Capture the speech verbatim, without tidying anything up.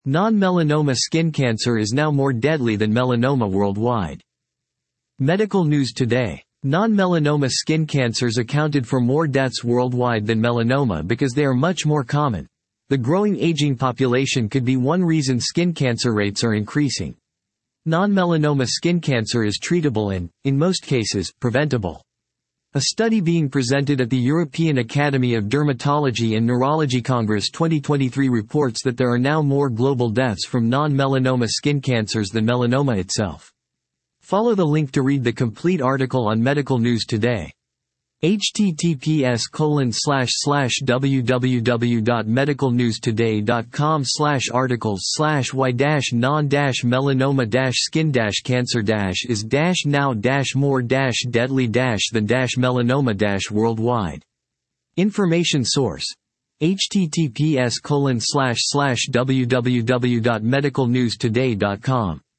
Non-melanoma skin cancer is now more deadly than melanoma worldwide. Medical News Today. Non-melanoma skin cancers accounted for more deaths worldwide than melanoma because they are much more common. The growing aging population could be one reason skin cancer rates are increasing. Non-melanoma skin cancer is treatable and, in most cases, preventable. A study being presented at the European Academy of Dermatology and Neurology Congress twenty twenty-three reports that there are now more global deaths from non-melanoma skin cancers than melanoma itself. Follow the link to read the complete article on Medical News Today. https colon slash slash www.medicalnewstoday.com slash articles slash y dash non dash melanoma dash skin dash cancer dash is dash now dash more dash deadly dash than dash melanoma dash worldwide. Information source. https colon slash slash www.medicalnewstoday.com